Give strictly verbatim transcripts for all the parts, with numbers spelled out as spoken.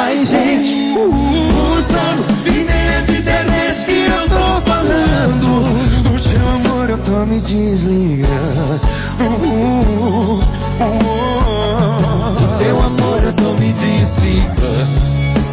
mais gente usando. E nem é de internet que eu tô falando. O seu amor eu tô me desligando. uh, uh, uh, uh. O seu amor eu tô me desligando.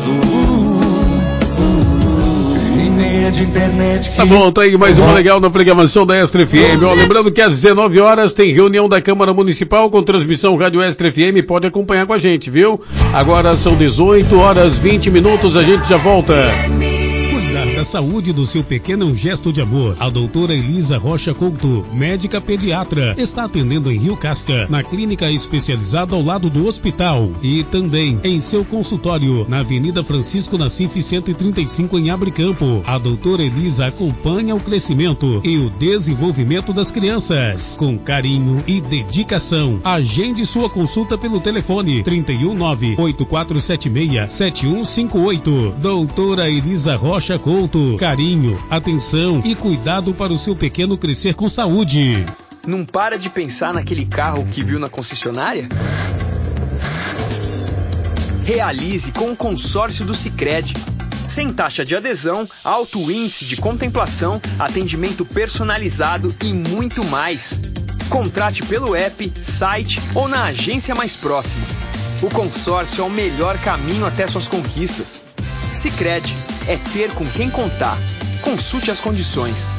De internet que... Tá bom, tá aí mais uma legal na programação da Extra F M. Ó, lembrando que às dezenove horas tem reunião da Câmara Municipal com transmissão Rádio Extra F M. Pode acompanhar com a gente, viu? Agora são dezoito horas e vinte minutos, a gente já volta. Da saúde do seu pequeno é um gesto de amor. A doutora Elisa Rocha Couto, médica pediatra, está atendendo em Rio Casca, na clínica especializada ao lado do hospital e também em seu consultório, na Avenida Francisco Nassif cento e trinta e cinco em Abricampo. A doutora Elisa acompanha o crescimento e o desenvolvimento das crianças com carinho e dedicação. Agende sua consulta pelo telefone trinta e um nove, oito quatro sete seis, sete um cinco oito. Doutora Elisa Rocha Couto, carinho, atenção e cuidado para o seu pequeno crescer com saúde. Não para de pensar naquele carro que viu na concessionária? Realize com o consórcio do Sicredi. Sem taxa de adesão, alto índice de contemplação, atendimento personalizado e muito mais. Contrate pelo app, site ou na agência mais próxima. O consórcio é o melhor caminho até suas conquistas. Sicredi é ter com quem contar. Consulte as condições.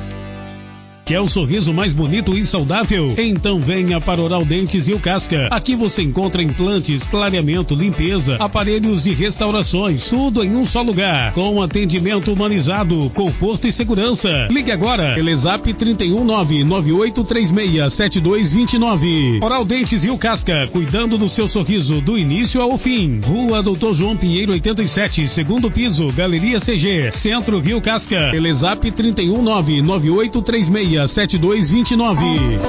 Quer um sorriso mais bonito e saudável? Então venha para Oral Dentes Rio Casca. Aqui você encontra implantes, clareamento, limpeza, aparelhos e restaurações. Tudo em um só lugar. Com atendimento humanizado, conforto e segurança. Ligue agora. Telezap trinta e um nove, nove oito três seis, sete dois dois nove. Oral Dentes Rio Casca. Cuidando do seu sorriso do início ao fim. Rua Doutor João Pinheiro oitenta e sete, segundo piso, Galeria C G, Centro Rio Casca. Telezap trinta e um nove, nove oito três seis, sete dois dois nove.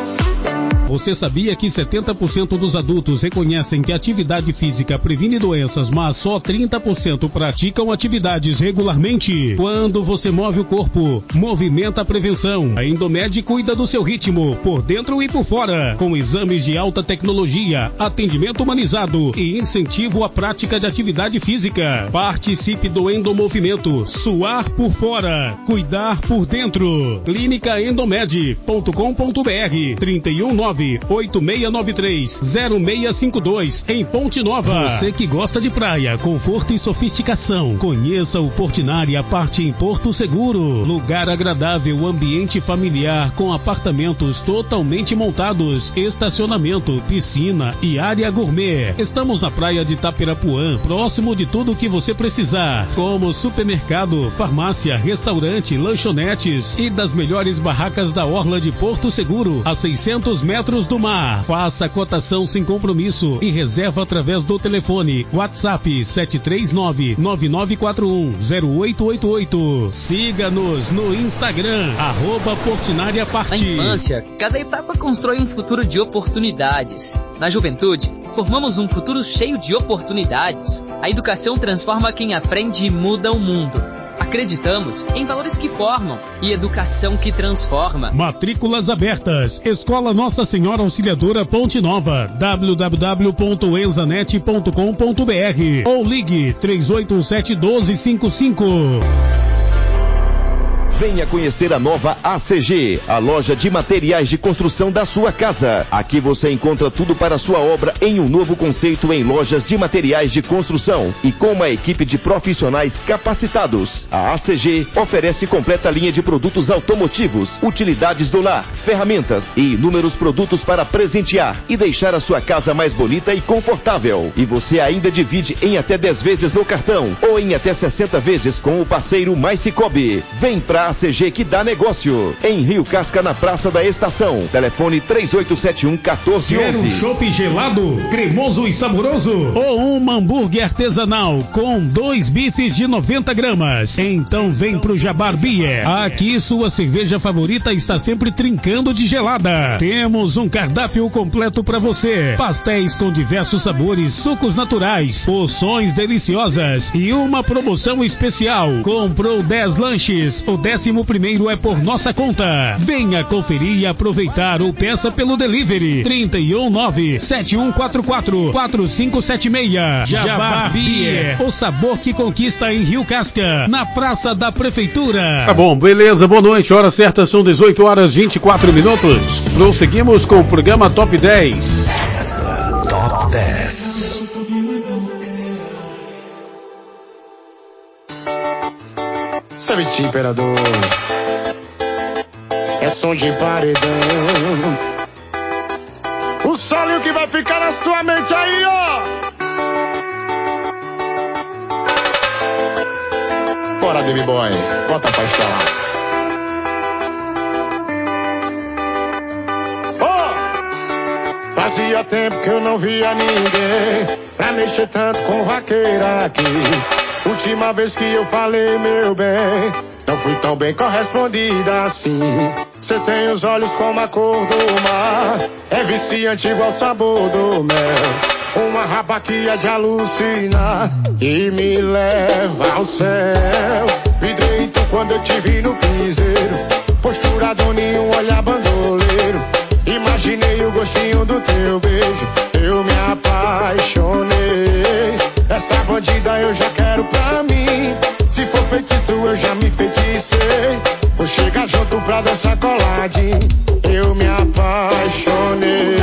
Você sabia que setenta por cento dos adultos reconhecem que a atividade física previne doenças, mas só trinta por cento praticam atividades regularmente? Quando você move o corpo, movimenta a prevenção. A Endomed cuida do seu ritmo, por dentro e por fora, com exames de alta tecnologia, atendimento humanizado e incentivo à prática de atividade física. Participe do Endomovimento. Suar por fora, cuidar por dentro. clínica endomed ponto com ponto br trinta e um nove, oito seis nove três, zero seis cinco dois em Ponte Nova. Você que gosta de praia, conforto e sofisticação, conheça o Portinari Parte em Porto Seguro. Lugar agradável, ambiente familiar com apartamentos totalmente montados, estacionamento, piscina e área gourmet. Estamos na praia de Tapirapuã, próximo de tudo o que você precisar, como supermercado, farmácia, restaurante, lanchonetes e das melhores barracas da orla de Porto Seguro, a seiscentos metros do mar. Faça cotação sem compromisso e reserva através do telefone WhatsApp sete três nove, nove nove quatro um, zero oito oito oito. Siga-nos no Instagram, arroba Portinari Parte. Na infância, cada etapa constrói um futuro de oportunidades. Na juventude, formamos um futuro cheio de oportunidades. A educação transforma quem aprende e muda o mundo. Acreditamos em valores que formam e educação que transforma. Matrículas abertas. Escola Nossa Senhora Auxiliadora Ponte Nova. w w w ponto enzanet ponto com ponto br ou ligue três oito sete um dois cinco cinco. Venha conhecer a nova A C G, a loja de materiais de construção da sua casa. Aqui você encontra tudo para a sua obra em um novo conceito em lojas de materiais de construção e com uma equipe de profissionais capacitados. A A C G oferece completa linha de produtos automotivos, utilidades do lar, ferramentas e inúmeros produtos para presentear e deixar a sua casa mais bonita e confortável. E você ainda divide em até dez vezes no cartão ou em até sessenta vezes com o parceiro Mais Cicobi. Vem pra A C G que dá negócio. Em Rio Casca, na Praça da Estação. Telefone três oito sete um, um quatro um um. Quer um chopp gelado, cremoso e saboroso? Ou um hambúrguer artesanal com dois bifes de noventa gramas? Então vem pro Jabar Beer. Aqui sua cerveja favorita está sempre trincando de gelada. Temos um cardápio completo para você. Pastéis com diversos sabores, sucos naturais, porções deliciosas e uma promoção especial. Comprou dez lanches, o décimo primeiro é por nossa conta. Venha conferir e aproveitar ou peça pelo delivery trinta e um nove, sete um quatro quatro, quatro cinco sete seis. Jabar Beer. Café, o sabor que conquista em Rio Casca, na Praça da Prefeitura. Tá bom, beleza, boa noite, hora certa são dezoito horas e vinte e quatro minutos. Prosseguimos com o programa Top dez. Extra Top dez. Sabe, imperador, é som de paredão. O solinho que vai ficar na sua mente aí, ó. Bora, Demi Boy, bota pra instalar. Oh! Fazia tempo que eu não via ninguém pra mexer tanto com vaqueira aqui. Última vez que eu falei, meu bem, não fui tão bem correspondida assim. Cê tem os olhos como a cor do mar, é viciante igual o sabor do mel. Uma raba que é de alucinar e me leva ao céu. Vidrei então quando eu te vi no piseiro, postura dona, um olhar bandoleiro. Imaginei o gostinho do teu beijo, eu me apaixonei. Essa bandida eu já quero pra mim, se for feitiço eu já me feiticei. Vou chegar junto pra dançar coladinho, eu me apaixonei.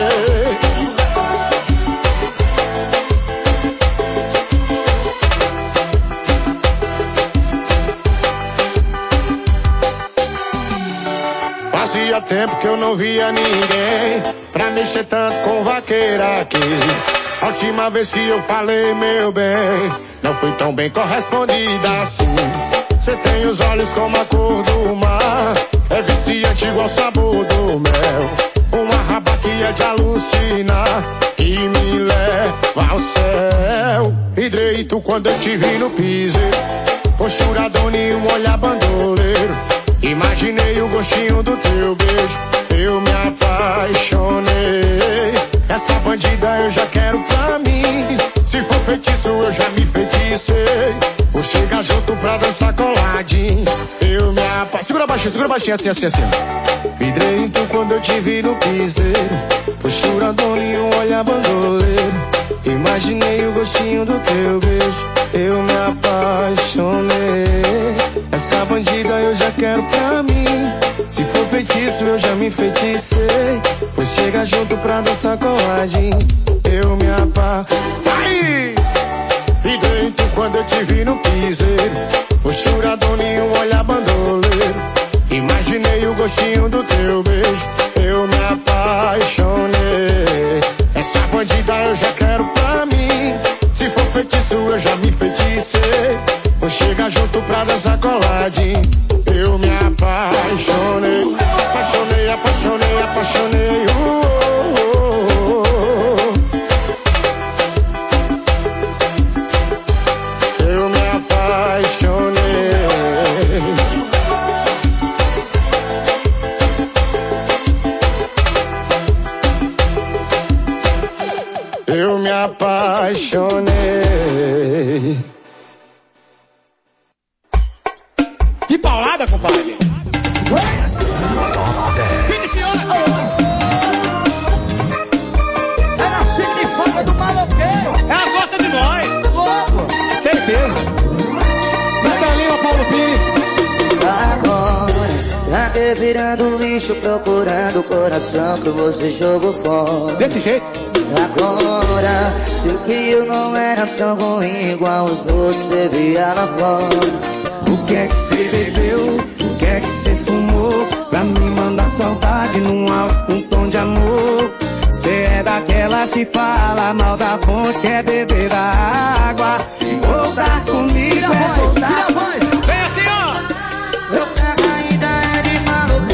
Fazia tempo que eu não via ninguém pra mexer tanto com vaqueira aqui. A última vez que eu falei, meu bem, não fui tão bem correspondida assim. Cê tem os olhos como a cor do mar, é viciante igual o sabor do mel. Uma raba que é de alucinar e me leva ao céu. Hidreito quando eu te vi no piseiro, postura dona e um olhar bandoleiro. Imaginei o gostinho do teu beijo, eu me apaixonei. Essa bandida eu já quero pra mim, se for feitiço eu já me feiticei. Vou chegar junto pra dançar coladinho, eu me apaixonei. Segura baixinho, segura baixinho, assim, assim, assim. Vidrei então quando eu te vi no piseiro, postura dona e um olhar bandoleiro. Imaginei o gostinho do teu beijo, eu me apaixonei. Essa bandida eu já quero pra mim, se for feitiço eu já me feiticei. Vou chegar junto pra dançar coladinho, eu me apaixonei. E dentro quando eu te vi no piseiro, postura dona e um olhar bandoleiro. Imaginei o gostinho do teu beijo, eu me apaixonei. Essa bandida eu já quero pra mim, se for feitiço eu já me feiticei. Vou chegar junto pra dançar coladinho, eu me apaixonei. Apaixonei, apaixonei, apaixonei. Uh, uh, uh, uh. Eu me apaixonei. Eu me apaixonei. Que paulada, compadre! Top dez. É na significa do maloqueiro. Ela gosta de nós. Louco. Certeza. Natalina, Paulo Pires. Agora, já que virando lixo, procurando o coração que você jogou fora. Desse jeito. Agora, sei que eu não era tão ruim igual os outros, você via lá fora. O que é que você bebeu? O que é que você fumou? Pra me mandar saudade num alto com tom de amor. Cê é daquelas que fala mal da fonte, quer beber da água. Se voltar comigo é voltar. Vem assim, ó. Meu pego ainda é de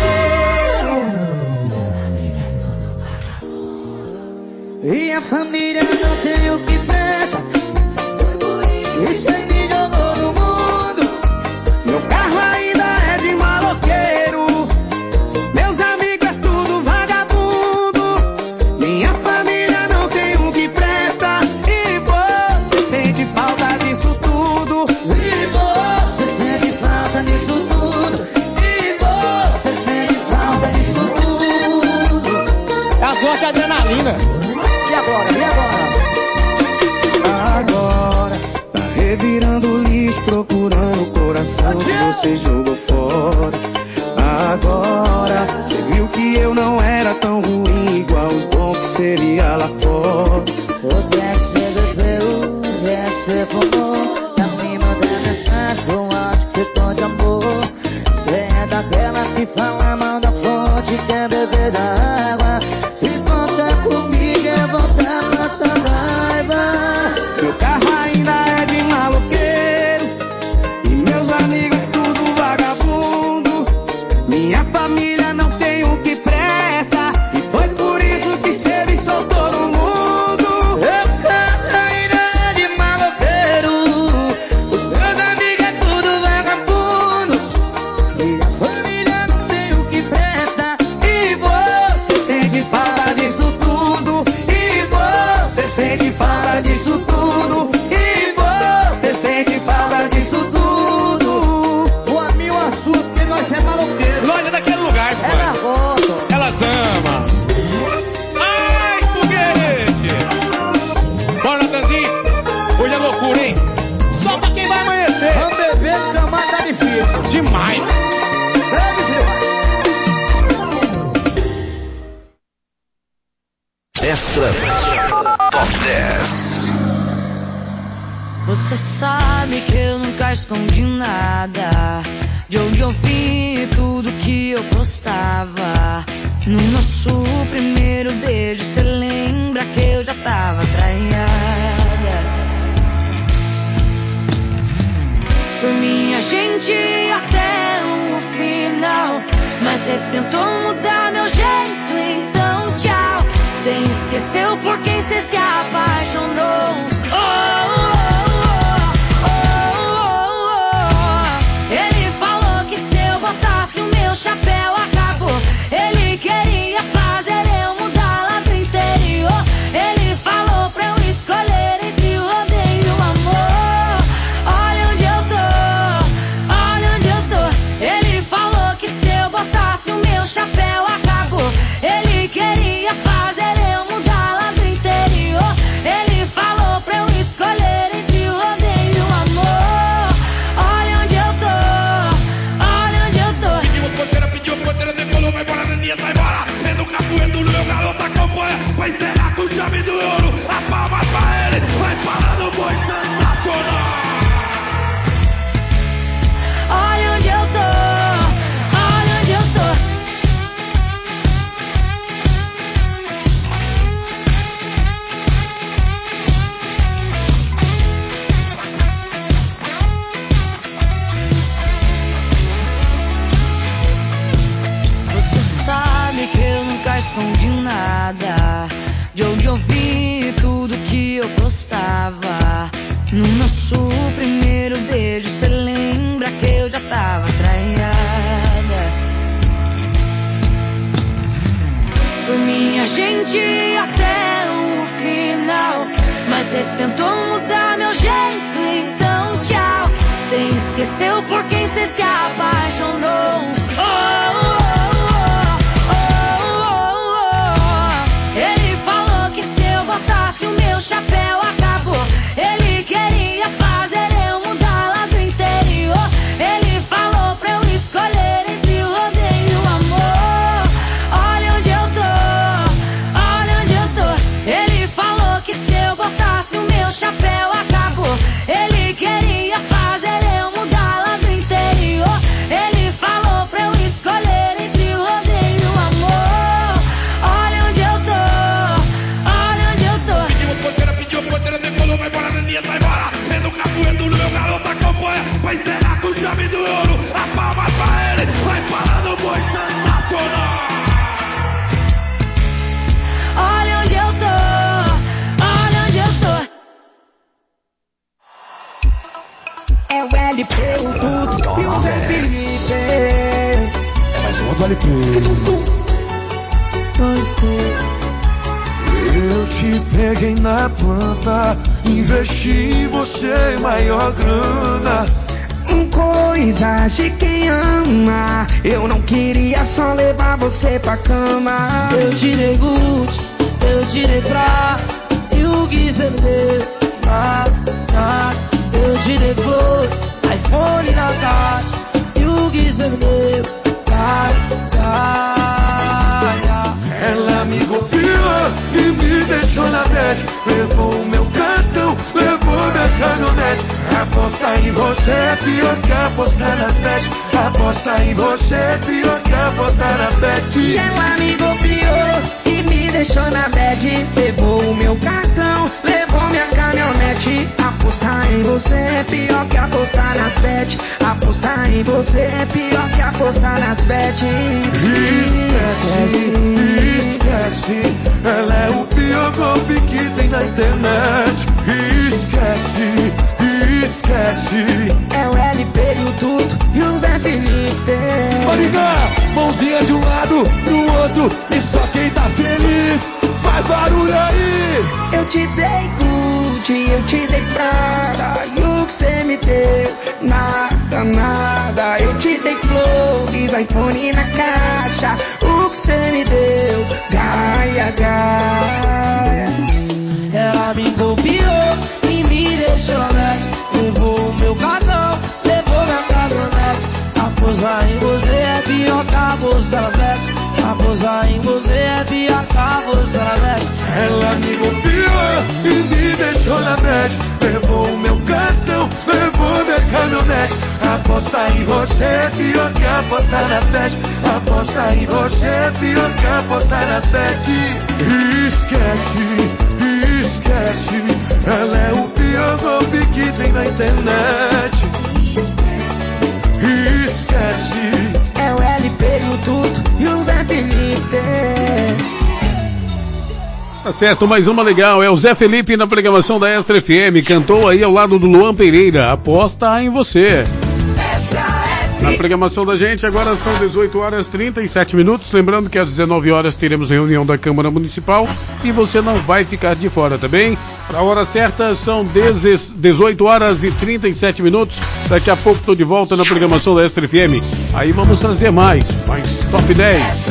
maloqueiro. E a família não tem o que presta. Isso aí me jogou no mundo. Meu carro ainda é de maloqueiro. Meus amigos é tudo vagabundo. Minha família não tem um que presta. E você sente falta cê jogou fora. Agora cê viu que eu não era tão ruim igual os bons que seria lá fora. O que é que cê bebeu, o que é que cê fumou? Tá me mandando mensagem com áudio que tom de amor. Cê é daquelas que fala, manda fonte, quer beber da água. Se contar comigo é voltar pra essa raiva. Meu carro ainda é de maloqueiro e meus amigos tudo vagabundo. Minha família não tem o que presta e foi por isso que cê me soltou no mundo. Meu carro ainda é de maloqueiro, os meus amigos é tudo vagabundo. Minha família não tem o que presta e você Sente falta disso tudo e você sente falta disso tudo e você sente falta disso tudo. O amigo assunto que nós é maloqueiro. Loja daquele lugar, pô. é na foto. Elas amam. Ai, foguete! Bora, Natanzinho. Hoje é loucura, hein? Só pra quem vai amanhecer. Vamos beber que o mar tá difícil. Demais. Bebe, filho. Extra Top dez. Você sabe que eu nunca escondi nada. De onde eu vim, tudo que eu postava. No nosso primeiro beijo, cê lembra que eu já tava traiada. Por mim a gente ia até o final, mas cê tentou mudar meu jeito, então tchau. Cê esqueceu por quem cê se apaixonou. Oh, oh, oh, oh, oh. Ele falou que se eu botasse o meu chapéu acabou. Ele queria fazer eu mudar lá do interior. Ele falou pra eu escolher entre o rodeio e o amor. Olha onde eu tô, olha onde eu tô. Ele falou que se eu botasse o meu chapéu acabou. Ele queria fazer eu mudar lá do interior. Ele falou pra eu escolher entre o rodeio e o amor. Olha onde eu tô, olha onde eu tô. Pediu porteira, pediu porteira, decolou, vai embora, Naninha, vai embora. Sendo capoeiro do meu garoto acompanha. Vai zerar com chave do ouro. A palma pra ele, vai parar no boi sensacional. Olha onde eu tô, olha onde eu tô. Você sabe que eu nunca escondi nada. De onde eu vi tudo que eu postava. No nosso primeiro beijo, cê lembra que eu já tava traiada. Por mim a gente ia até o final, mas cê tentou mudar meu jeito, então tchau. Cê esqueceu por quem cê se apaixonou. Oh, oh, oh, oh, oh, oh. Ele falou que se eu botasse o meu chapéu acabou. Ele queria fazer eu mudar lá do interior. Ele falou pra eu escolher entre o rodeio e o amor. Olha onde eu tô, olha onde eu tô. Ele falou que se eu botasse o meu chapéu acabou. Ele queria fazer eu mudar lá do interior. Ele falou pra eu escolher entre o rodeio e o amor. Olha onde eu tô, olha onde eu tô. Pediu porteira, pediu porteira, decolou, vai embora, Naninha, vai embora. Sendo capoeiro do meu garoto acompanha. Vai zerar com chave do ouro. A palma pra ele, vai parar no boi sensacional. Olha onde eu tô, olha onde eu tô. É o L P, o tudo e o Zé Felipe. É mais uma do L P. Dois, três. Eu te peguei na planta, investi em você maior grana. Coisas de quem ama. Eu não queria só levar você pra cama. Eu tirei Gucci, eu tirei Prada e o Gui cê me deu. Ah, ah, eu tirei flores, iPhone na caixa. pior que apostar nas bets. Aposta em você, pior que apostar nas bets. E ela me golpeou e me deixou na bad. Levou o meu cartão, levou minha caminhonete. Apostar em você é pior que apostar nas bets. Apostar em você é pior que apostar nas bets. Esquece, esquece, ela é o pior golpe que tem na internet. Esquece, esquece, é o L P e o Tuto e o Zé Felipe. Pode ligar, mãozinha de um lado pro outro e só quem tá feliz faz barulho aí. Eu te dei good, eu te dei prata, e o que cê me deu? Nada, nada. Eu te dei flores, iPhone na caixa, o que cê me deu? Gaia, gaia. Ela me golpeou e me deixou net. Levou o meu cartão, levou minha caminhonete. Apostar em você é pior que apostar nas bets. Apostar em você é pior que apostar nas bets. Ela me golpeou e me deixou na bed. Levou o meu cartão, levou minha caminhonete. Apostar em você é pior que apostar nas bets. Apostar em você é pior que apostar nas bets. Esquece, esquece, ela é o pior golpe que tem na internet. Esquece, é o L P e o Tuto e o Zé Felipe. Tá certo, mais uma legal, é o Zé Felipe na programação da Extra F M, cantou aí ao lado do Luan Pereira, Aposta em Você. Na programação da gente, agora são dezoito horas e trinta e sete minutos, lembrando que às dezenove horas teremos reunião da Câmara Municipal e você não vai ficar de fora, tá bem? A hora certa são dezoito horas e trinta e sete minutos, daqui a pouco estou de volta na programação da Extra F M, aí vamos trazer mais, mais top dez.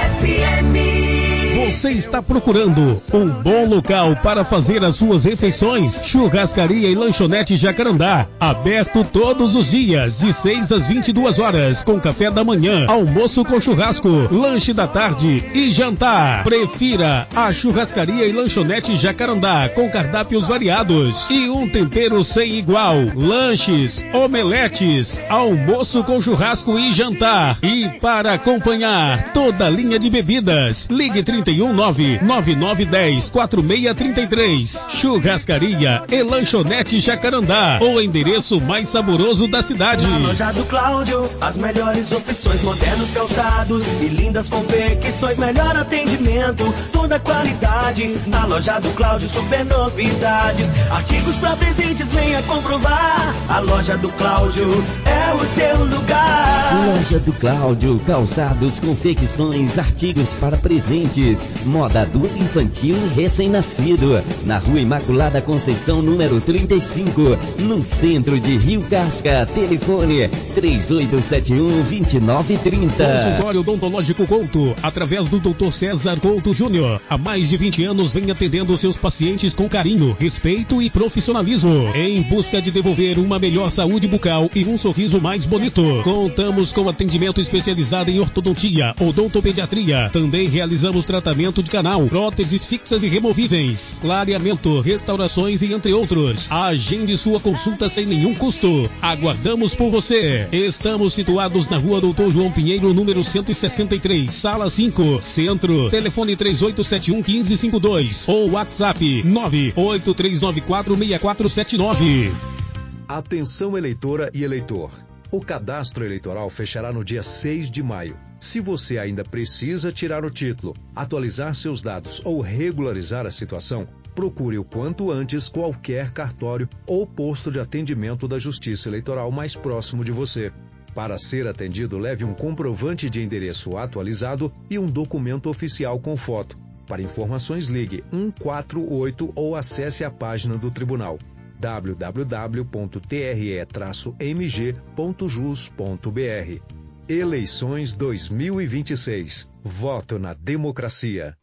Você está procurando um bom local para fazer as suas refeições? Churrascaria e Lanchonete Jacarandá, aberto todos os dias, de seis às vinte e duas horas, com café da manhã, almoço com churrasco, lanche da tarde e jantar. Prefira a Churrascaria e Lanchonete Jacarandá, com cardápios variados e um tempero sem igual. Lanches, omeletes, almoço com churrasco e jantar. E para acompanhar toda a linha de bebidas, ligue trinta e um nove nove nove um zero quatro seis três três. Churrascaria e Lanchonete Jacarandá, o endereço mais saboroso da cidade. Na loja do Cláudio, as melhores opções, modernos calçados e lindas confecções, melhor atendimento, toda qualidade. Na loja do Cláudio, super novidades, artigos para presentes, venha comprovar. A loja do Cláudio é o seu lugar. Loja do Cláudio, calçados, confecções, artigos para presentes, moda adulto, infantil e recém-nascido. Na Rua Imaculada Conceição, número trinta e cinco, no centro de Rio Casca. Telefone três oito sete um, dois nove três zero. Consultório Odontológico Couto, através do doutor César Couto Júnior. Há mais de vinte anos vem atendendo seus pacientes com carinho, respeito e profissionalismo, em busca de devolver uma melhor saúde bucal e um sorriso mais bonito. Contamos com atendimento especializado em ortodontia, odontopediatria. Também realizamos tratamento de canal, próteses fixas e removíveis, clareamento, restaurações e entre outros. Agende sua consulta sem nenhum custo. Aguardamos por você. Estamos situados na Rua Doutor João Pinheiro, número cento e sessenta e três, Sala cinco, Centro. Telefone três oito sete um, um cinco cinco dois ou WhatsApp nove oito três nove quatro seis quatro sete nove. Atenção, eleitora e eleitor. O cadastro eleitoral fechará no dia seis de maio. Se você ainda precisa tirar o título, atualizar seus dados ou regularizar a situação, procure o quanto antes qualquer cartório ou posto de atendimento da Justiça Eleitoral mais próximo de você. Para ser atendido, leve um comprovante de endereço atualizado e um documento oficial com foto. Para informações, ligue um quatro oito ou acesse a página do Tribunal w w w ponto t r e traço m g ponto jus ponto b r. Eleições dois mil e vinte e seis. Voto na democracia.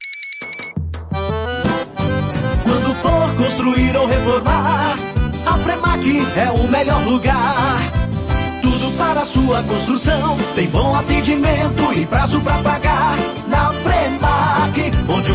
Quando for construir ou reformar, a Fremac é o melhor lugar. Tudo para a sua construção, tem bom atendimento e prazo para pagar. Na Fremac, onde o cliente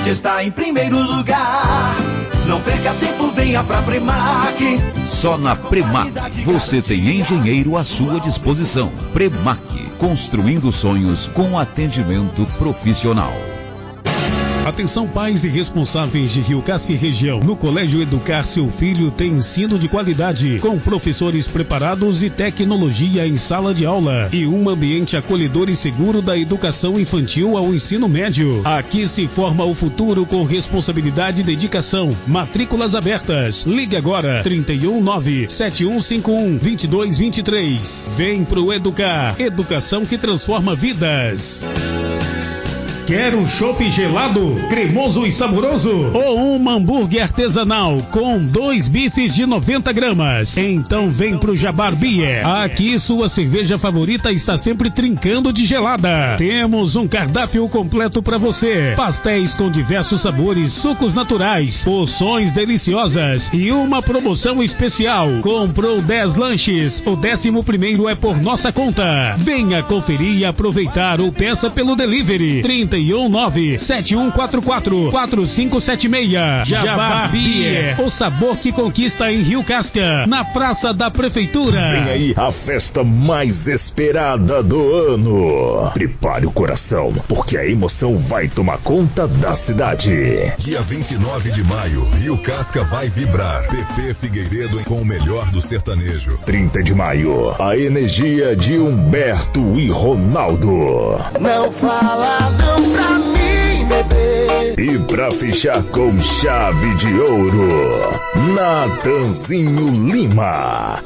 qualidade está em primeiro lugar. Não perca tempo, venha pra Premac. Só na Premac você tem engenheiro à sua disposição. Premac, construindo sonhos com atendimento profissional. Atenção pais e responsáveis de Rio Casca e região. No Colégio Educar seu filho tem ensino de qualidade, com professores preparados e tecnologia em sala de aula e um ambiente acolhedor e seguro da educação infantil ao ensino médio. Aqui se forma o futuro com responsabilidade e dedicação. Matrículas abertas. Ligue agora trinta e um, nove sete um cinco um, dois dois dois três. Vem pro Educar. Educação que transforma vidas. Quer um chopp gelado, cremoso e saboroso? Ou um hambúrguer artesanal com dois bifes de noventa gramas? Então vem pro Jabar Beer. Aqui sua cerveja favorita está sempre trincando de gelada. Temos um cardápio completo para você. Pastéis com diversos sabores, sucos naturais, porções deliciosas e uma promoção especial. Comprou dez lanches, o décimo primeiro é por nossa conta. Venha conferir e aproveitar ou peça pelo delivery. trinta e um, nove sete um quatro quatro, quatro cinco sete seis. Jabá Beer, o sabor que conquista em Rio Casca, na Praça da Prefeitura. Vem aí a festa mais esperada do ano. Prepare o coração, porque a emoção vai tomar conta da cidade. Dia vinte e nove de maio, Rio Casca vai vibrar. P P Figueiredo com o melhor do sertanejo. trinta de maio, a energia de Humberto e Ronaldo. Não fala não pra mim, bebê. E pra fechar com chave de ouro, Natanzinho Lima.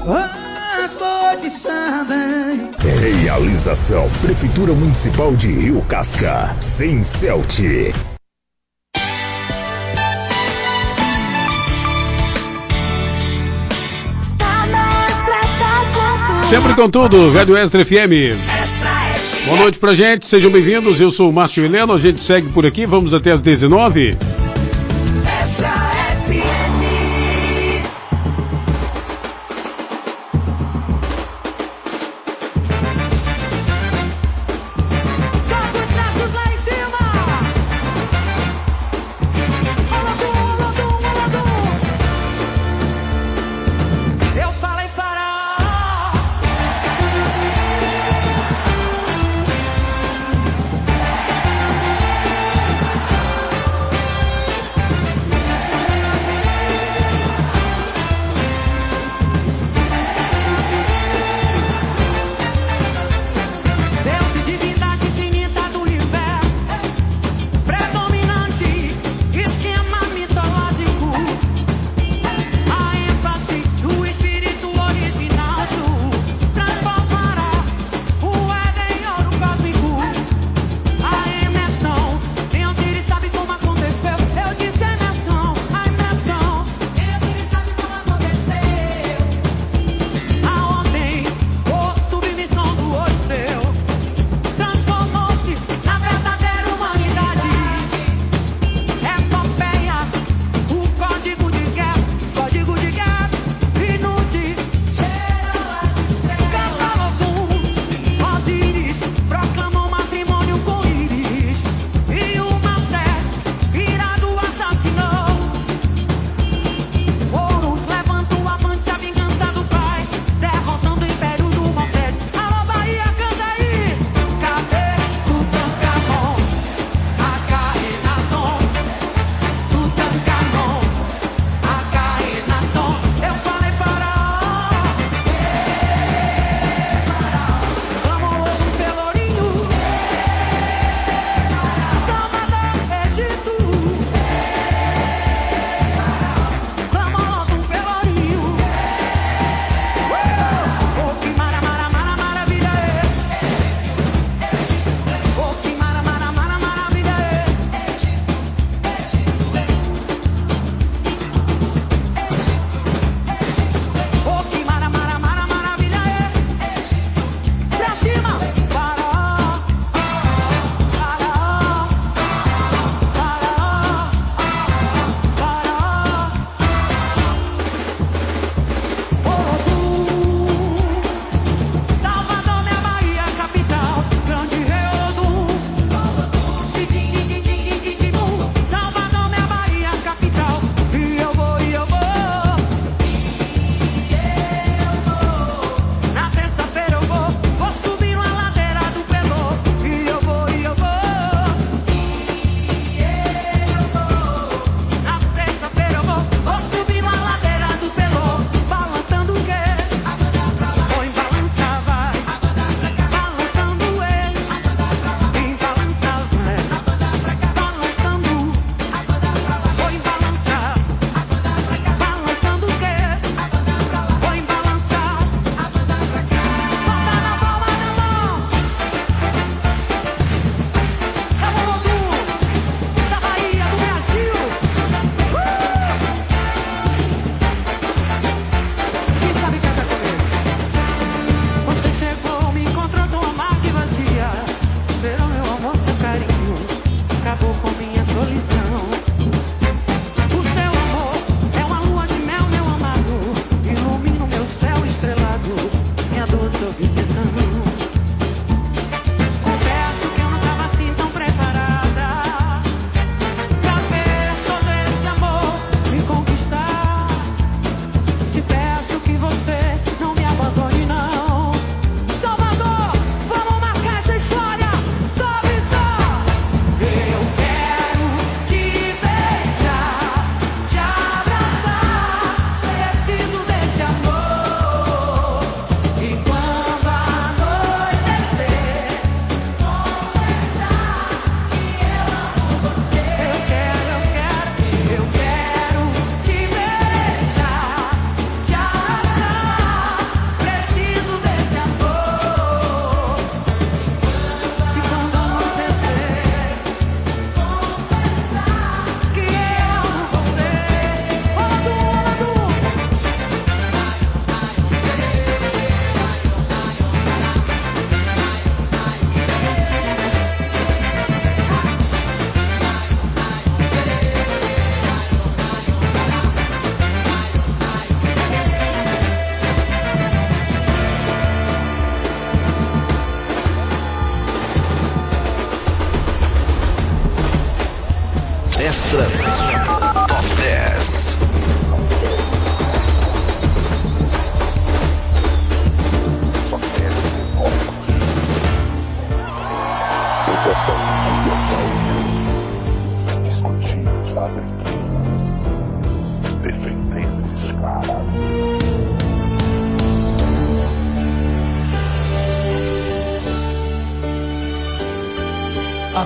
Realização Prefeitura Municipal de Rio Casca, sem Celte. Sempre com tudo, Rádio Extra F M. Boa noite pra gente, sejam bem-vindos, eu sou o Márcio Heleno, a gente segue por aqui, vamos até as dezenove.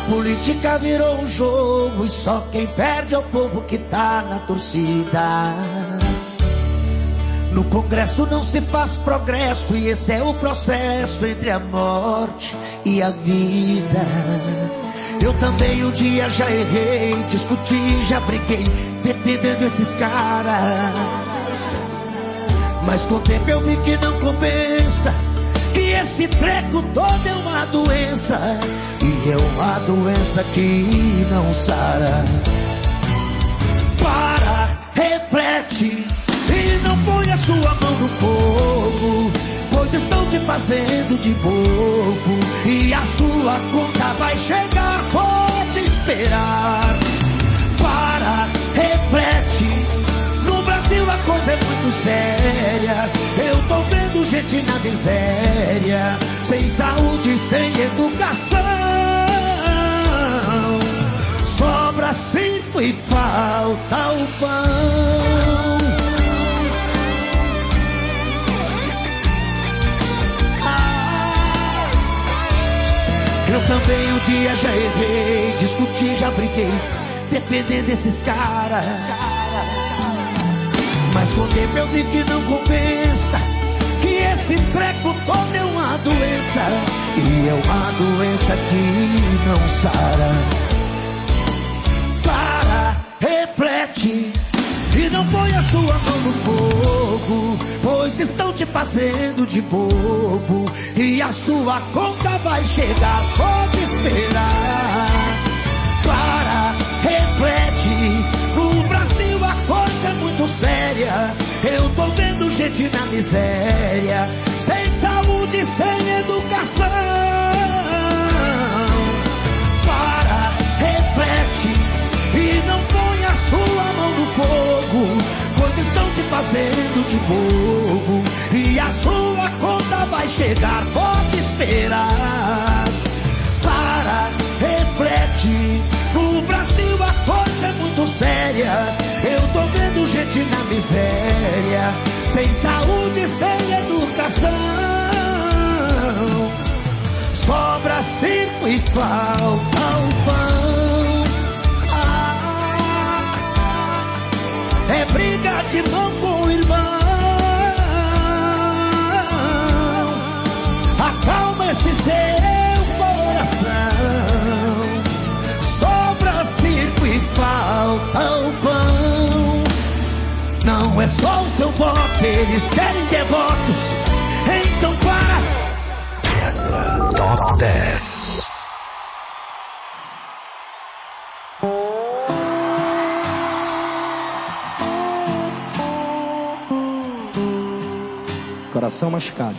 política virou um jogo e só quem perde é o povo que tá na torcida. No Congresso não se faz progresso e esse é o processo entre a morte e a vida. Eu também um dia já errei, discuti, já briguei, defendendo esses caras. Mas com o tempo eu vi que não compensa, que esse treco todo é uma doença, e é uma doença que não sara. Para, reflete e não põe a sua mão no fogo, pois estão te fazendo de bobo, e a sua conta vai chegar, pode esperar. Para, reflete, no Brasil a coisa é muito séria. Eu tô vendo gente na miséria, sem saúde, sem educação. Sobra cinco e falta o pão. Eu também um dia já errei, discuti, já briguei, defendendo esses caras. Mas com o tempo eu vi que não compensa, que esse treco todo é uma doença, e é uma doença que não sara. Para, reflete e não põe a sua mão no fogo, pois estão te fazendo de bobo, e a sua conta vai chegar, pode esperar. Para, reflete, no Brasil a coisa é muito séria. Eu tô vendo gente na miséria, sem saúde, sem educação. Para, reflete e não põe a sua mão no fogo, pois estão te fazendo de bobo, e a sua conta vai chegar, pode esperar. Para, reflete, no Brasil a coisa é muito séria. Eu tô vendo gente na miséria, sem saúde, sem educação. Sobra circo e falta o pão. Ah, é briga de mão com o irmão. Acalma esse seu coração. Sobra circo e falta o pão. Não é só o seu voto, eles querem devotos. Então para. Extra Top dez. Coração machucado.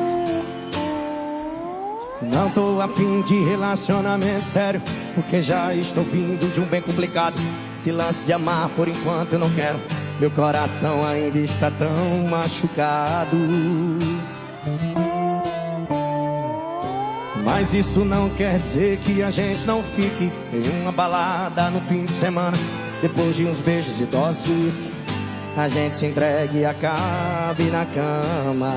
Não tô afim de relacionamento sério, porque já estou vindo de um bem complicado. Se lance de amar por enquanto eu não quero, meu coração ainda está tão machucado. Mas isso não quer dizer que a gente não fique em uma balada no fim de semana. Depois de uns beijos e doses de uísque, a gente se entregue e acabe na cama.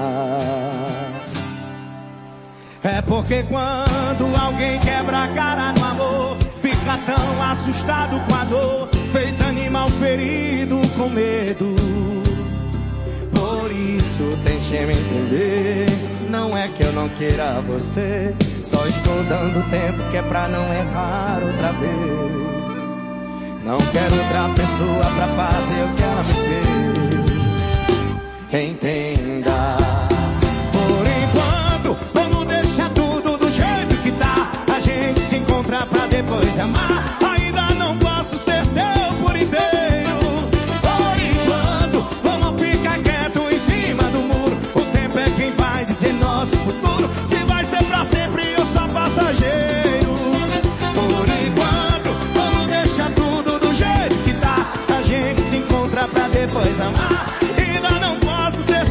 É porque quando alguém quebra a cara no amor, fica tão assustado com a dor, feito animal ferido com medo. Por isso tente me entender, não é que eu não queira você, só estou dando tempo que é pra não errar outra vez. Não quero outra pessoa pra fazer o que ela me fez. Entenda. Por enquanto, vamos deixar tudo do jeito que tá. A gente se encontra pra depois amar. Ainda não posso ser teu por inteiro. Por enquanto, vamos ficar quieto em cima do muro. O tempo é quem vai dizer nosso futuro, se vai ser pra sempre ou só passageiro. Por enquanto, vamos deixar tudo do jeito que tá. A gente se encontra pra depois amar. Ainda não posso ser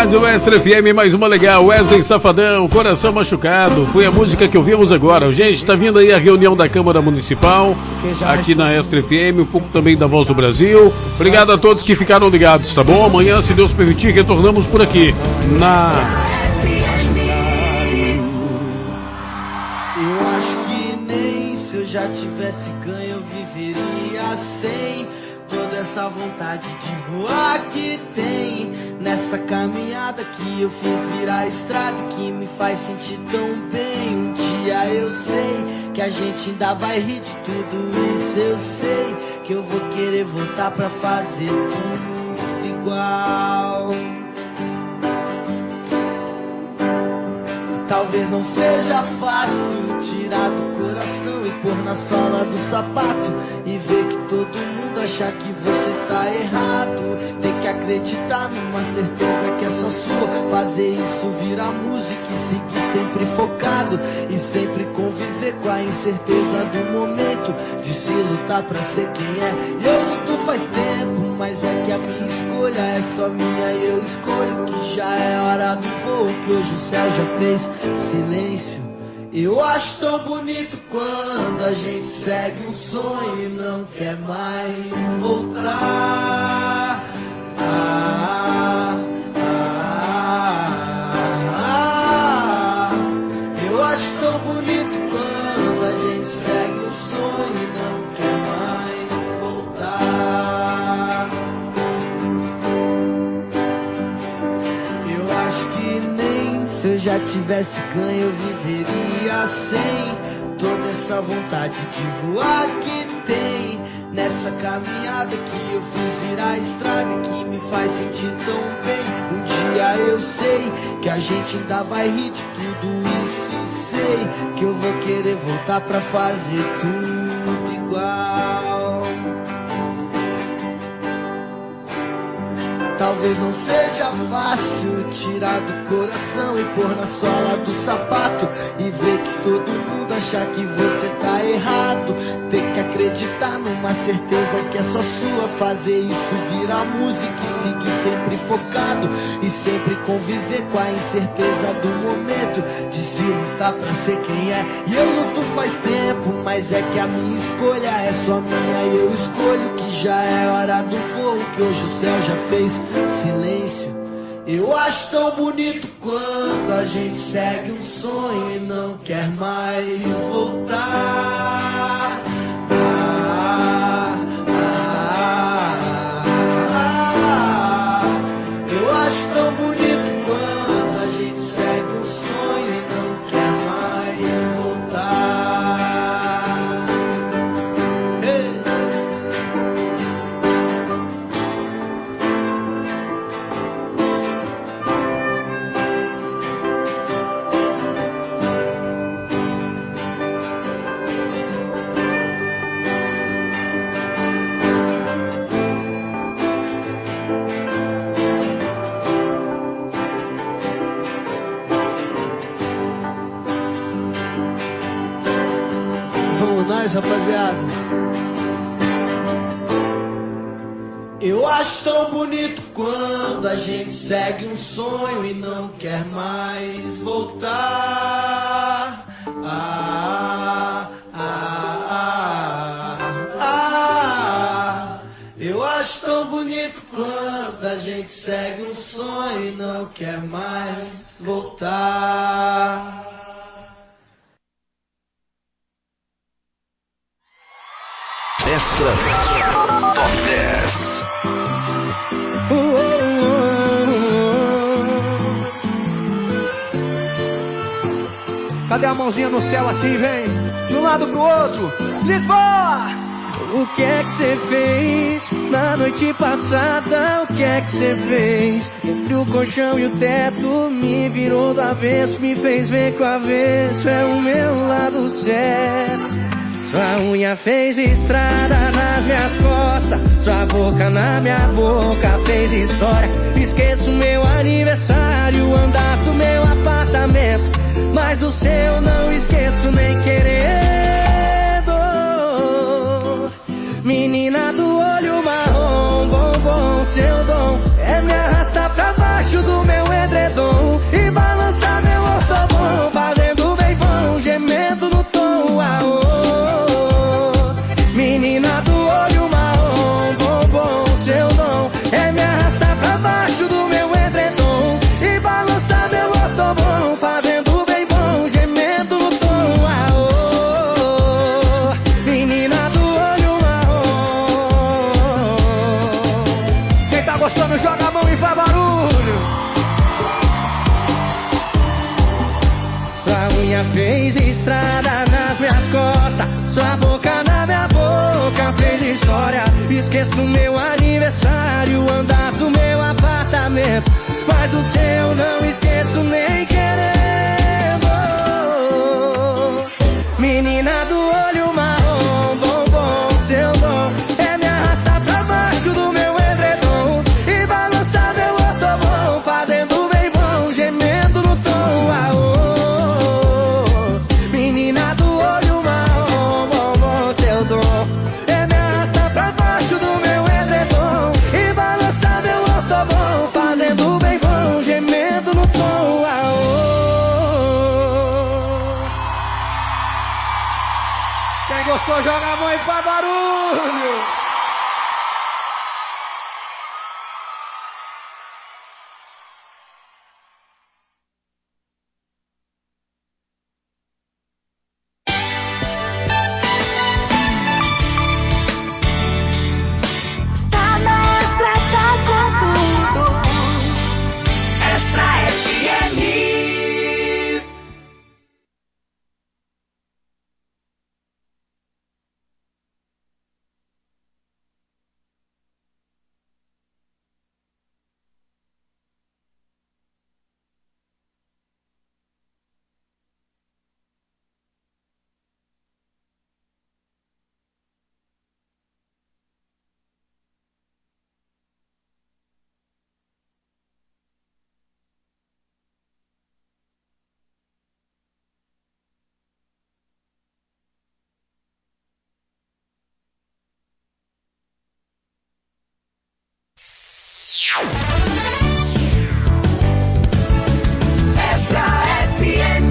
Rádio Extra F M, mais uma legal. Wesley Safadão, Coração Machucado. Foi a música que ouvimos agora. Gente, está vindo aí a reunião da Câmara Municipal, aqui na Extra F M, um pouco também da Voz do Brasil. Obrigado a todos que ficaram ligados, tá bom? Amanhã, se Deus permitir, retornamos por aqui, na... Eu acho que nem se eu já tivesse ganho eu viveria sem toda essa vontade de voar que tem nessa caminhada que eu fiz virar estrada, que me faz sentir tão bem. Um dia eu sei que a gente ainda vai rir de tudo isso, eu sei que eu vou querer voltar pra fazer tudo igual. Talvez não seja fácil tirar do coração e pôr na sola do sapato e ver que todo mundo acha que você tá errado. Tem que acreditar numa certeza que é só sua, fazer isso virar música e seguir sempre focado e sempre conviver com a incerteza do momento de se lutar pra ser quem é. E eu luto faz tempo, mas é que a minha escolha é só minha e eu escolho que já é hora do voo, que hoje o céu já fez silêncio. Eu acho tão bonito quando a gente segue um sonho e não quer mais voltar. Ah, ah, ah, ah. Eu acho tão bonito quando a gente segue um sonho e não quer mais voltar. Eu acho que nem se eu já tivesse ganho eu viveria sem toda essa vontade de voar que tem nessa caminhada que eu fiz virar estrada, que me faz sentir tão bem. Um dia eu sei que a gente ainda vai rir de tudo isso e sei que eu vou querer voltar pra fazer tudo igual. Talvez não seja fácil tirar do coração e pôr na sola do sapato e ver que todo mundo acha que você tá errado. Ter que acreditar numa certeza que é só sua, fazer isso virar música e seguir sempre focado e sempre conviver com a incerteza do momento de se lutar pra ser quem é. E eu luto faz tempo, mas é que a minha escolha é só minha e eu escolho que já é hora do voo, que hoje o céu já fez silêncio. Eu acho tão bonito quando a gente segue um sonho e não quer mais voltar. Ah, ah, ah, ah. Eu acho tão bonito quando a gente segue um sonho e não quer mais voltar. Hey. Rapaziada, eu acho tão bonito quando a gente segue um sonho e não quer mais voltar. Ah, ah, ah, ah. Eu acho tão bonito quando a gente segue um sonho e não quer mais voltar. Extra Top dez. Uh, uh, uh. Cadê a mãozinha no céu assim, vem? De um lado pro outro. Lisboa! O que é que você fez na noite passada? O que é que você fez? Entre o colchão e o teto me virou do avesso, me fez ver que o avesso é o meu lado certo. Sua unha fez estrada nas minhas costas, sua boca na minha boca fez história. Esqueço meu aniversário, andar do meu apartamento, mas do seu não esqueço nem querendo. Menina do olho marrom, bombom, seu dom é me arrastar pra baixo do meu do olho marrom, bom, bom, seu dom é me arrastar pra baixo do meu edredom e balançar meu ortobom, fazendo bem bom, gemendo no tom. Ah, oh, oh. Menina do olho marrom, bom, bom, seu dom é me arrastar pra baixo do meu edredom e balançar meu ortobom, fazendo bem bom, gemendo no tom. Ah, oh. Quem gostou, joga a mão e faz barulho. Tá na Extra, tá com tudo. Extra F M. Extra F M.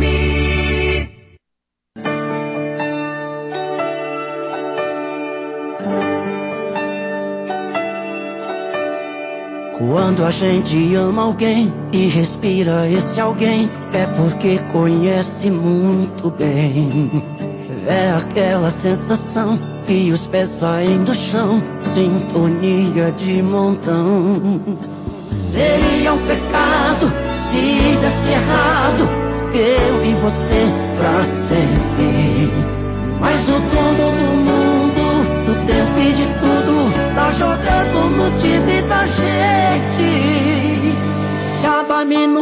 Quando a gente ama alguém e respira esse alguém, é porque conhece muito bem. É aquela sensação que os pés saem do chão, sintonia de montão. Seria um pecado se desse errado, eu e você pra sempre. Mas o dono do mundo, do tempo e de tudo, tá jogando no time da gente. Cada minuto,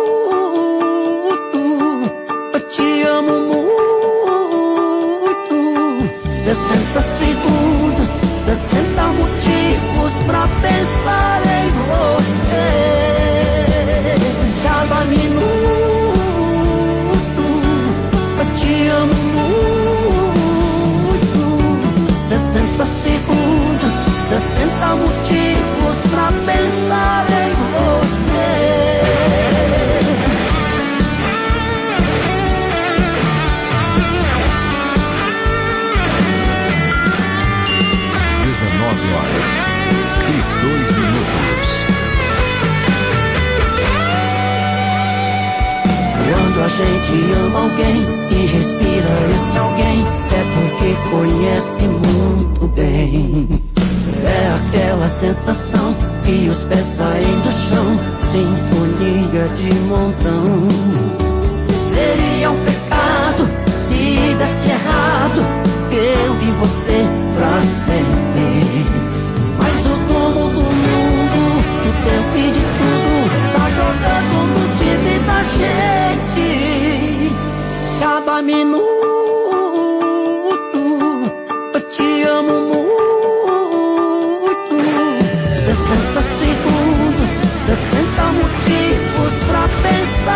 eu te amo muito. Sessenta segundos, sessenta motivos pra pensar em você. Cada minuto, eu te amo muito. Sessenta segundos, sessenta motivos pra pensar em você. dezenove horas e dois minutos. Quando a gente ama alguém e respira esse alguém, é porque conhece muito bem. É aquela sensação que os pés saem do chão, sintonia de montão. Seria um pecado se desse errado, eu e você pra sempre. Mas o dono do mundo, do tempo e de tudo, tá jogando no time da gente. Cada minuto, eu te amo muito. Sessenta segundos, sessenta motivos pra pensar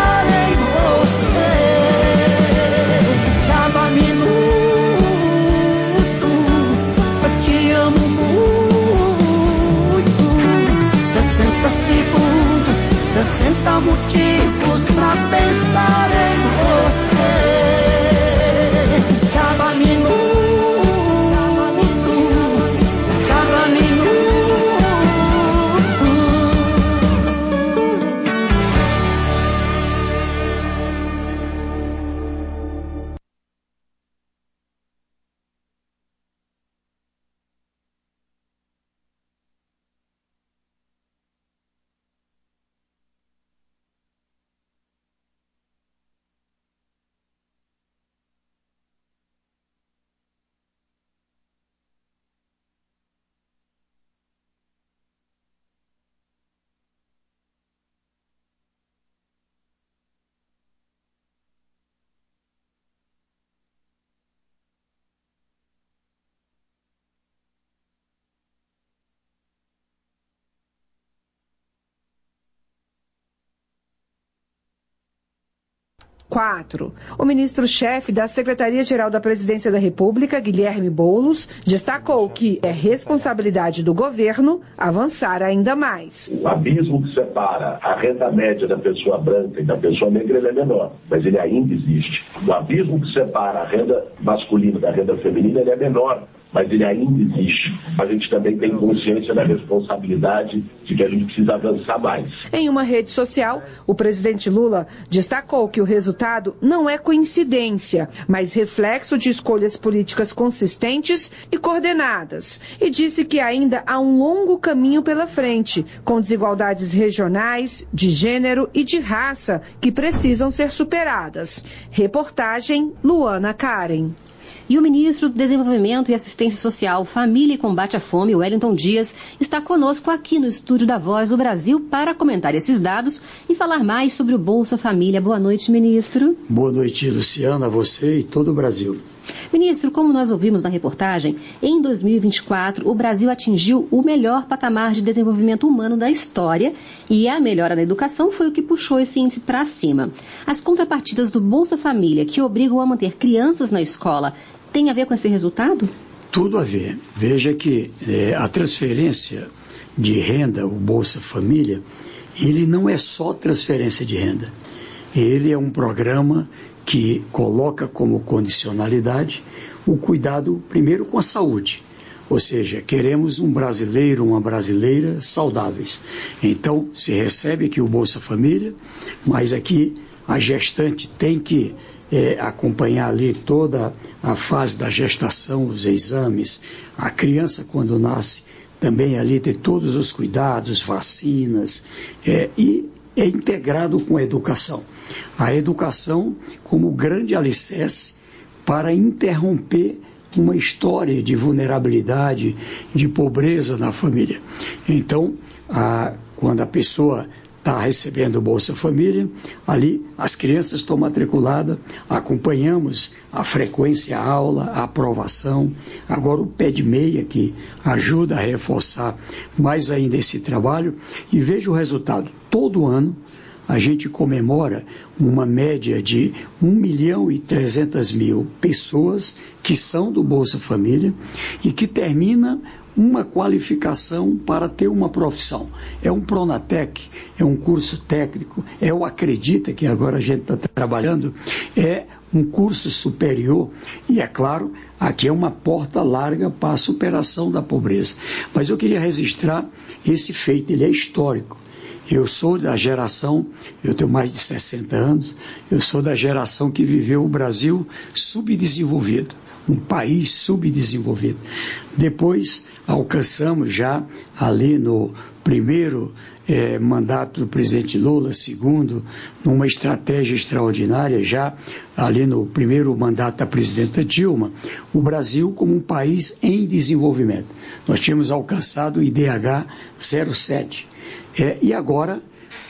quatro. O ministro-chefe da Secretaria-Geral da Presidência da República, Guilherme Boulos, destacou que é responsabilidade do governo avançar ainda mais. O abismo que separa a renda média da pessoa branca e da pessoa negra ele é menor, mas ele ainda existe. O abismo que separa a renda masculina da renda feminina ele é menor, mas ele ainda existe. A gente também tem consciência da responsabilidade de que a gente precisa avançar mais. Em uma rede social, o presidente Lula destacou que o resultado não é coincidência, mas reflexo de escolhas políticas consistentes e coordenadas. E disse que ainda há um longo caminho pela frente, com desigualdades regionais, de gênero e de raça que precisam ser superadas. Reportagem Luana Karen. E o ministro do Desenvolvimento e Assistência Social, Família e Combate à Fome, Wellington Dias, está conosco aqui no estúdio da Voz do Brasil para comentar esses dados e falar mais sobre o Bolsa Família. Boa noite, ministro. Boa noite, Luciana, a você e todo o Brasil. Ministro, como nós ouvimos na reportagem, em dois mil e vinte e quatro o Brasil atingiu o melhor patamar de desenvolvimento humano da história e a melhora da educação foi o que puxou esse índice para cima. As contrapartidas do Bolsa Família, que obrigam a manter crianças na escola, tem a ver com esse resultado? Tudo a ver. Veja que é, a transferência de renda, o Bolsa Família, ele não é só transferência de renda. Ele é um programa que coloca como condicionalidade o cuidado, primeiro, com a saúde. Ou seja, queremos um brasileiro, uma brasileira saudáveis. Então, se recebe aqui o Bolsa Família, mas aqui a gestante tem que É, acompanhar ali toda a fase da gestação, os exames, a criança quando nasce também ali ter todos os cuidados, vacinas, é, e é integrado com a educação. A educação como grande alicerce para interromper uma história de vulnerabilidade, de pobreza na família. Então, a, quando a pessoa está recebendo o Bolsa Família, ali as crianças estão matriculadas, acompanhamos a frequência à aula, a aprovação, agora o pé de meia que ajuda a reforçar mais ainda esse trabalho e veja o resultado. Todo ano a gente comemora uma média de um milhão e trezentas mil pessoas que são do Bolsa Família e que termina uma qualificação para ter uma profissão. É um Pronatec, é um curso técnico, é o Acredita, que agora a gente está trabalhando, é um curso superior e, é claro, aqui é uma porta larga para a superação da pobreza. Mas eu queria registrar esse feito, ele é histórico. Eu sou da geração, eu tenho mais de sessenta anos, eu sou da geração que viveu o Brasil subdesenvolvido, um país subdesenvolvido. Depois alcançamos já ali no primeiro eh, mandato do presidente Lula, segundo, numa estratégia extraordinária, já ali no primeiro mandato da presidenta Dilma, o Brasil como um país em desenvolvimento. Nós tínhamos alcançado o I D H zero sete. É, e agora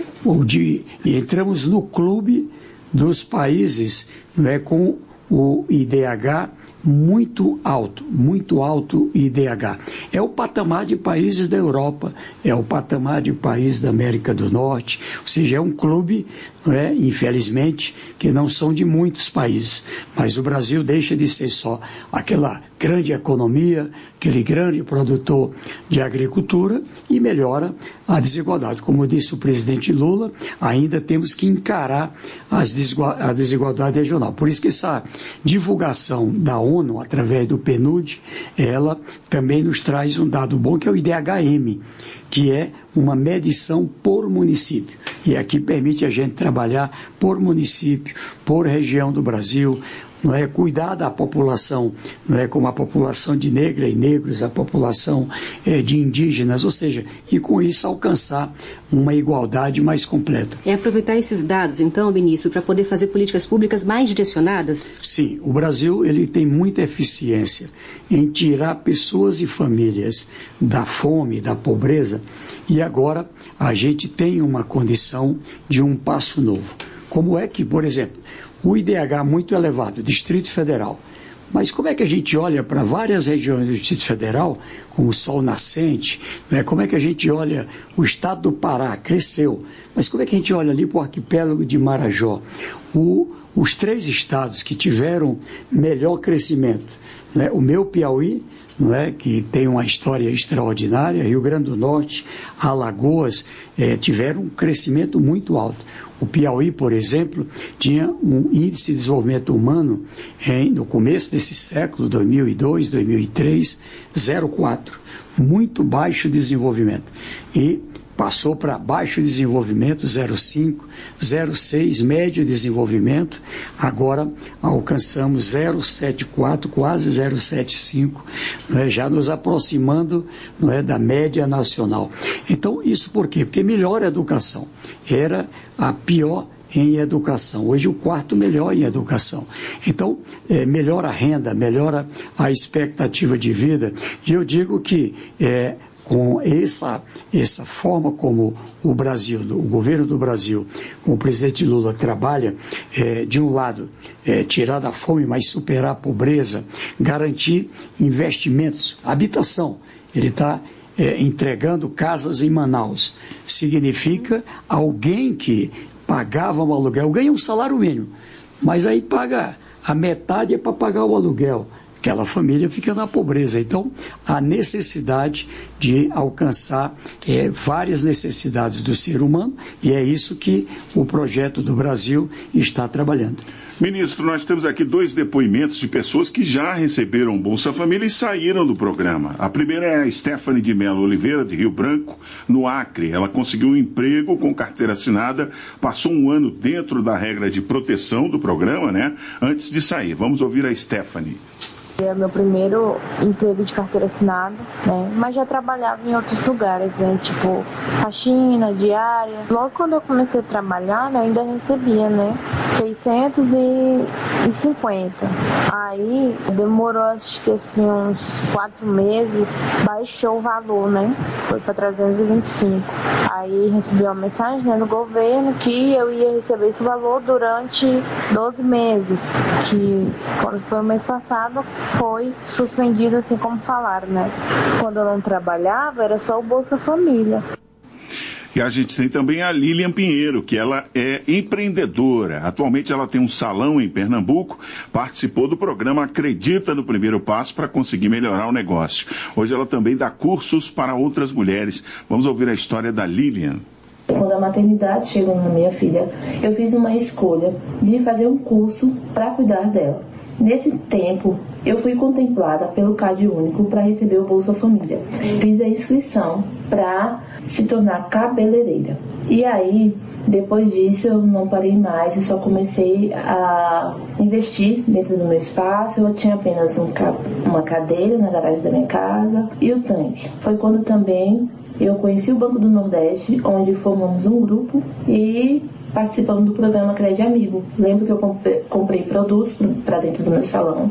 o de, entramos no clube dos países, não é, com o I D H muito alto, muito alto I D H. É o patamar de países da Europa, é o patamar de países da América do Norte, ou seja, é um clube, não é, infelizmente, que não são de muitos países, mas o Brasil deixa de ser só aquela grande economia, aquele grande produtor de agricultura e melhora a desigualdade. Como disse o presidente Lula, ainda temos que encarar as desigual- a desigualdade regional. Por isso que essa divulgação da ONU, através do P N U D, ela também nos traz um dado bom, que é o I D H M, que é uma medição por município. E aqui permite a gente trabalhar por município, por região do Brasil, não é, cuidar da população, não é, como a população de negra e negros, a população é, de indígenas, ou seja, e com isso alcançar uma igualdade mais completa. É aproveitar esses dados, então, ministro, para poder fazer políticas públicas mais direcionadas? Sim, o Brasil ele tem muita eficiência em tirar pessoas e famílias da fome, da pobreza, e agora a gente tem uma condição de um passo novo. Como é que, por exemplo, o I D H muito elevado, Distrito Federal, Mas como é que a gente olha para várias regiões do Distrito Federal, como o Sol Nascente, né? Como é que a gente olha o estado do Pará, cresceu, mas como é que a gente olha ali para o arquipélago de Marajó? O, os três estados que tiveram melhor crescimento, né? O meu Piauí, não é, que tem uma história extraordinária, Rio Grande do Norte, Alagoas, eh, tiveram um crescimento muito alto. O Piauí, por exemplo, tinha um índice de desenvolvimento humano em, no começo desse século, dois mil e dois, dois mil e três, zero vírgula quatro, muito baixo desenvolvimento. E passou para baixo desenvolvimento, zero vírgula cinco, zero vírgula seis, médio desenvolvimento, agora alcançamos zero vírgula setenta e quatro, quase zero vírgula setenta e cinco, não é, já nos aproximando, não é, da média nacional. Então, isso por quê? Porque melhora a educação. Era a pior em educação. Hoje o quarto melhor em educação. Então, é, melhora a renda, melhora a expectativa de vida. E eu digo que é, com essa, essa forma como o Brasil, o governo do Brasil, com o presidente Lula trabalha, é, de um lado, é, tirar da fome, mas superar a pobreza, garantir investimentos, habitação. Ele está é, entregando casas em Manaus. Significa alguém que pagava um aluguel, ganha um salário mínimo, mas aí paga a metade é para pagar o aluguel. Aquela família fica na pobreza. Então, há necessidade de alcançar é, várias necessidades do ser humano, e é isso que o projeto do Brasil está trabalhando. Ministro, nós temos aqui dois depoimentos de pessoas que já receberam Bolsa Família e saíram do programa. A primeira é a Stephanie de Mello Oliveira, de Rio Branco, no Acre. Ela conseguiu um emprego com carteira assinada, passou um ano dentro da regra de proteção do programa, né, antes de sair. Vamos ouvir a Stephanie. É meu primeiro emprego de carteira assinada, né? Mas já trabalhava em outros lugares, né? Tipo, faxina, diária. Logo quando eu comecei a trabalhar, né, eu ainda recebia, né? seiscentos e cinquenta. Aí demorou, acho que assim, uns quatro meses, baixou o valor, né? Foi para trezentos e vinte e cinco. Aí recebi uma mensagem, né, do governo que eu ia receber esse valor durante doze meses. Que quando foi o mês passado, foi suspendido, assim como falaram, né? Quando eu não trabalhava, era só o Bolsa Família. E a gente tem também a Lilian Pinheiro, que ela é empreendedora. Atualmente ela tem um salão em Pernambuco, participou do programa Acredita no Primeiro Passo para conseguir melhorar o negócio. Hoje ela também dá cursos para outras mulheres. Vamos ouvir a história da Lilian. Quando a maternidade chegou na minha filha, eu fiz uma escolha de fazer um curso para cuidar dela. Nesse tempo, eu fui contemplada pelo CAD Único para receber o Bolsa Família. Fiz a inscrição para se tornar cabeleireira. E aí, depois disso, eu não parei mais, eu só comecei a investir dentro do meu espaço. Eu tinha apenas um, uma cadeira na garagem da minha casa e o tanque. Foi quando também eu conheci o Banco do Nordeste, onde formamos um grupo e participando do programa Crédito Amigo. Lembro que eu comprei, comprei produtos para dentro do meu salão.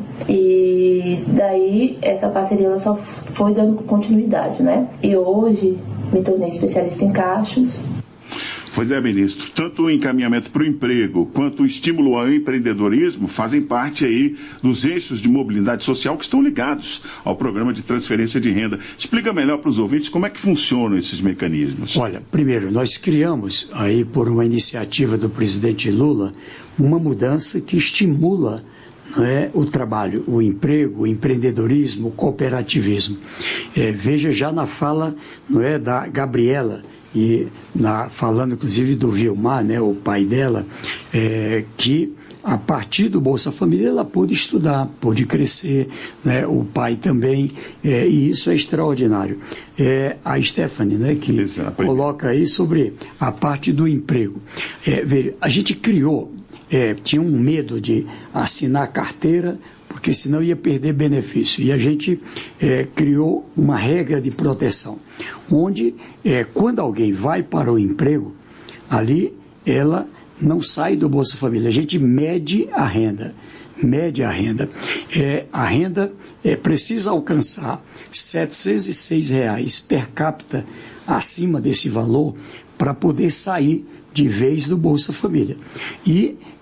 E daí essa parceria ela só foi dando continuidade, né? E hoje me tornei especialista em cachos. Pois é, ministro, tanto o encaminhamento para o emprego quanto o estímulo ao empreendedorismo fazem parte aí dos eixos de mobilidade social que estão ligados ao programa de transferência de renda. Explica melhor para os ouvintes como é que funcionam esses mecanismos. Olha, primeiro, nós criamos aí por uma iniciativa do presidente Lula uma mudança que estimula, não é, o trabalho, o emprego, o empreendedorismo, o cooperativismo. É, veja já na fala, não é, da Gabriela, e na, falando inclusive do Vilmar, né, o pai dela, é, que a partir do Bolsa Família ela pôde estudar, pôde crescer, né, o pai também, é, e isso é extraordinário. É, a Stephanie, né, que Exato. Coloca aí sobre a parte do emprego. É, veja, a gente criou, é, tinha um medo de assinar carteira, porque senão ia perder benefício. E a gente é, criou uma regra de proteção, onde é, quando alguém vai para o emprego, ali ela não sai do Bolsa Família. A gente mede a renda, mede a renda. É, a renda é, precisa alcançar setecentos e seis reais per capita acima desse valor para poder sair de vez do Bolsa Família. E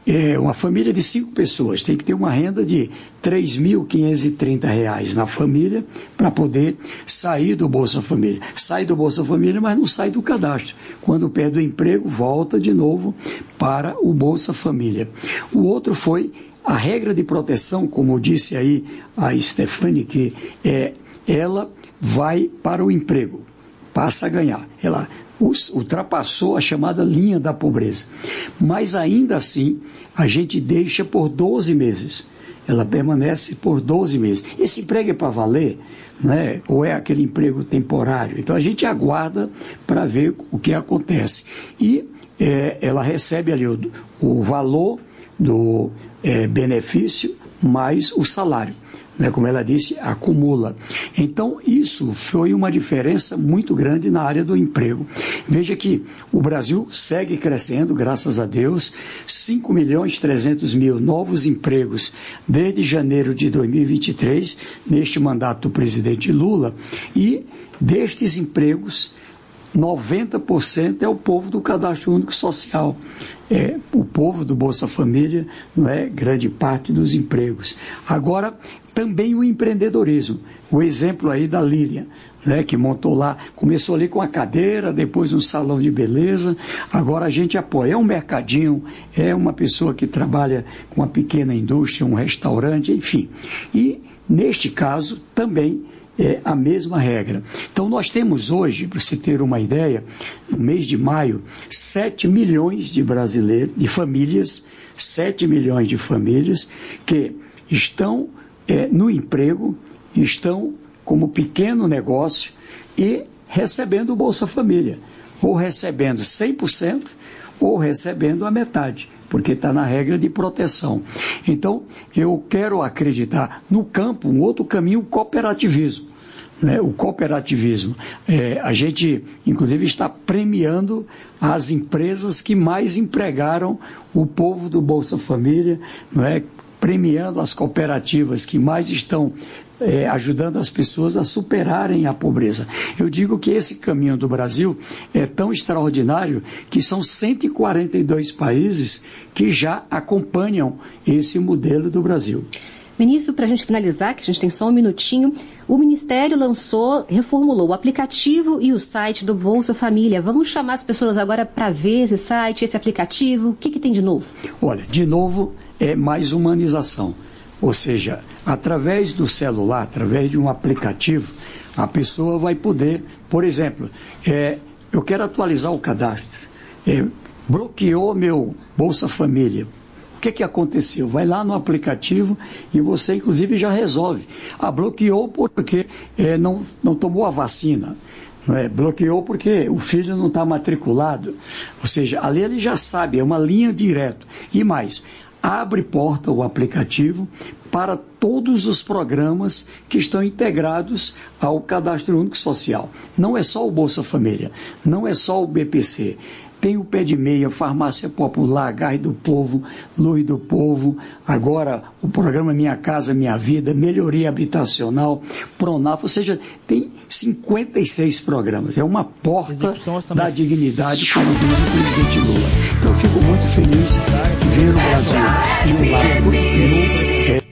é, uma família de cinco pessoas tem que ter uma renda de três mil quinhentos e trinta reais na família para poder sair do Bolsa Família. Sai do Bolsa Família, mas não sai do cadastro. Quando perde o emprego, volta de novo para o Bolsa Família. O outro foi a regra de proteção, como disse aí a Stefani, que é, ela vai para o emprego, passa a ganhar. Ela ultrapassou a chamada linha da pobreza. Mas ainda assim, a gente deixa por doze meses. Ela permanece por doze meses. Esse emprego é para valer, né? Ou é aquele emprego temporário? Então a gente aguarda para ver o que acontece. E é, ela recebe ali o, o valor do é, benefício mais o salário. Né, como ela disse, acumula. Então, isso foi uma diferença muito grande na área do emprego. Veja que o Brasil segue crescendo, graças a Deus, cinco milhões e trezentos mil novos empregos desde janeiro de dois mil e vinte e três, neste mandato do presidente Lula, e destes empregos, noventa por cento é o povo do Cadastro Único Social, é o povo do Bolsa Família, não é grande parte dos empregos. Agora, também o empreendedorismo, o exemplo aí da Lília, né, que montou lá, começou ali com a cadeira, depois um salão de beleza, agora a gente apoia, é um mercadinho, é uma pessoa que trabalha com uma pequena indústria, um restaurante, enfim. E, neste caso, também é a mesma regra. Então nós temos hoje, para você ter uma ideia, no mês de maio, sete milhões de brasileiros, de famílias, sete milhões de famílias que estão é, no emprego, estão como pequeno negócio e recebendo o Bolsa Família, ou recebendo cem por cento ou recebendo a metade, porque está na regra de proteção. Então, eu quero acreditar no campo, um outro caminho, o cooperativismo. Né? O cooperativismo. É, a gente, inclusive, está premiando as empresas que mais empregaram o povo do Bolsa Família, não é? Premiando as cooperativas que mais estão é, ajudando as pessoas a superarem a pobreza. Eu digo que esse caminho do Brasil é tão extraordinário que são cento e quarenta e dois países que já acompanham esse modelo do Brasil. Ministro, para a gente finalizar, que a gente tem só um minutinho, o Ministério lançou, reformulou o aplicativo e o site do Bolsa Família. Vamos chamar as pessoas agora para ver esse site, esse aplicativo. O que, que tem de novo? Olha, de novo, é mais humanização. Ou seja, através do celular, através de um aplicativo, a pessoa vai poder, por exemplo, é, eu quero atualizar o cadastro, é, bloqueou meu Bolsa Família. O que, que aconteceu? Vai lá no aplicativo e você, inclusive, já resolve. Ah, bloqueou porque é, não, não tomou a vacina. Não é? Bloqueou porque o filho não está matriculado. Ou seja, ali ele já sabe, é uma linha direta. E mais, abre porta o aplicativo para todos os programas que estão integrados ao Cadastro Único Social. Não é só o Bolsa Família, não é só o B P C. Tem o Pé de Meia, Farmácia Popular, Gás do Povo, Luz do Povo, agora o programa Minha Casa Minha Vida, Melhoria Habitacional, Pronaf, ou seja, tem cinquenta e seis programas. É uma porta da dignidade, como diz o presidente Lula. Então eu fico muito feliz de ver o Brasil de um lado no... É,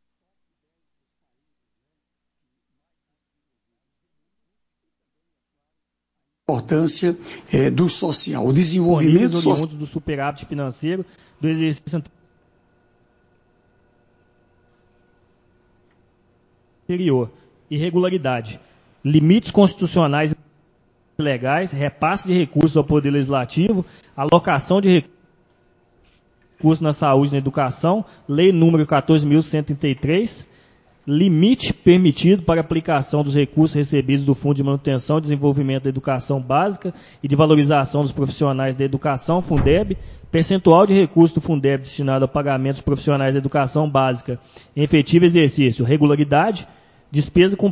importância é, do social, o desenvolvimento social do superávit financeiro do exercício anterior, irregularidade, limites constitucionais e legais, repasse de recursos ao Poder Legislativo, alocação de recursos na saúde e na educação, lei número quatorze mil cento e trinta e três, limite permitido para aplicação dos recursos recebidos do Fundo de Manutenção e Desenvolvimento da Educação Básica e de Valorização dos Profissionais da Educação, Fundeb, percentual de recursos do Fundeb destinado a pagamentos profissionais da educação básica em efetivo exercício, regularidade, despesa com